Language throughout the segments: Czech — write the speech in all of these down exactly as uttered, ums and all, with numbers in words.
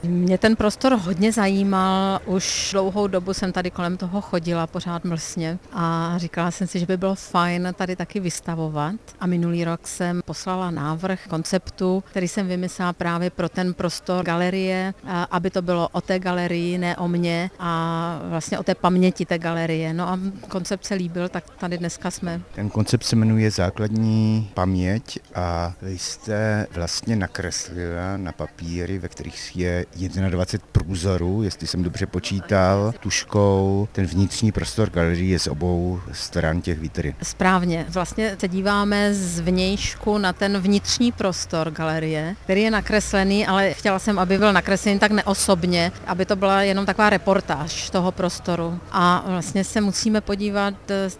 Mě ten prostor hodně zajímal, už dlouhou dobu jsem tady kolem toho chodila pořád mlsně a říkala jsem si, že by bylo fajn tady taky vystavovat. A minulý rok jsem poslala návrh konceptu, který jsem vymyslela právě pro ten prostor galerie, aby to bylo o té galerii, ne o mně a vlastně o té paměti té galerie. No a koncept se líbil, tak tady dneska jsme. Ten koncept se jmenuje Základní paměť a vy jste vlastně nakreslila na papíry, ve kterých je dvacet jedna průzorů, jestli jsem dobře počítal, tuškou. Ten vnitřní prostor galerie je z obou stran těch vitrin. Správně. Vlastně se díváme z vnějšku na ten vnitřní prostor galerie, který je nakreslený, ale chtěla jsem, aby byl nakreslený tak neosobně, aby to byla jenom taková reportáž toho prostoru. A vlastně se musíme podívat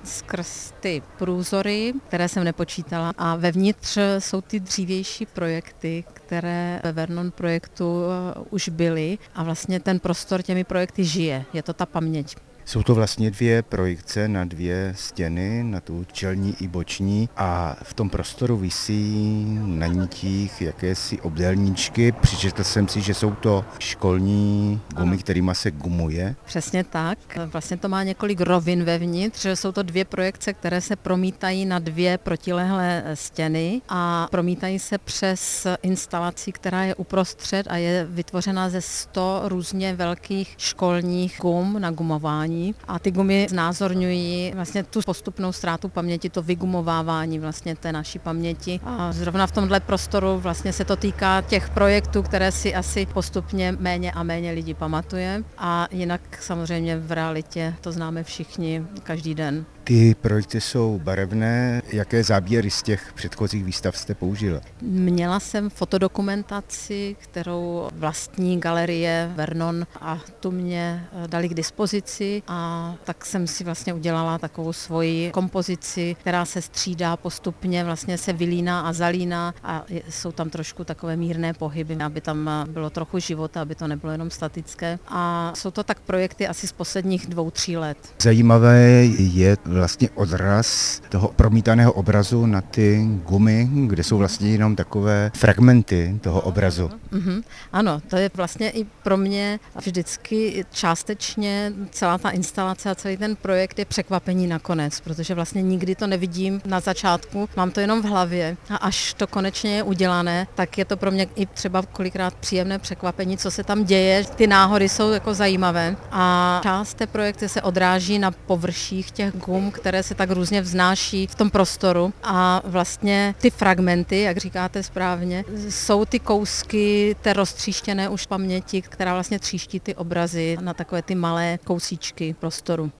skrz ty průzory, které jsem nepočítala. A vevnitř jsou ty dřívější projekty, které ve Vernon projektu už byly a vlastně ten prostor těmi projekty žije. Je to ta paměť. Jsou to vlastně dvě projekce na dvě stěny, na tu čelní i boční a v tom prostoru visí na nitích jakési obdélníčky. Přičetl jsem si, že jsou to školní gumy, kterýma se gumuje. Přesně tak. Vlastně to má několik rovin vevnitř. Jsou to dvě projekce, které se promítají na dvě protilehlé stěny a promítají se přes instalaci, která je uprostřed a je vytvořena ze sto různě velkých školních gum na gumování. A ty gumy znázorňují vlastně tu postupnou ztrátu paměti, to vygumovávání vlastně té naší paměti. A zrovna v tomhle prostoru vlastně se to týká těch projektů, které si asi postupně méně a méně lidí pamatuje. A jinak samozřejmě v realitě to známe všichni každý den. Ty projekty jsou barevné. Jaké záběry z těch předchozích výstav jste použila? Měla jsem fotodokumentaci, kterou vlastní galerie Vernon a tu mě dali k dispozici a tak jsem si vlastně udělala takovou svoji kompozici, která se střídá postupně, vlastně se vylíná a zalíná a jsou tam trošku takové mírné pohyby, aby tam bylo trochu života, aby to nebylo jenom statické. A jsou to tak projekty asi z posledních dvou, tří let. Zajímavé je vlastně odraz toho promítaného obrazu na ty gumy, kde jsou vlastně jenom takové fragmenty toho obrazu. Mm-hmm. Ano, to je vlastně i pro mě vždycky částečně celá ta instalace a celý ten projekt je překvapení nakonec, protože vlastně nikdy to nevidím na začátku, mám to jenom v hlavě a až to konečně je udělané, tak je to pro mě i třeba kolikrát příjemné překvapení, co se tam děje. Ty náhody jsou jako zajímavé a část té projekce se odráží na površích těch gum, které se tak různě vznáší v tom prostoru a vlastně ty fragmenty, jak říkáte správně, jsou ty kousky té roztříštěné už paměti, která vlastně tříští ty obrazy na takové ty malé kousíčky prostoru.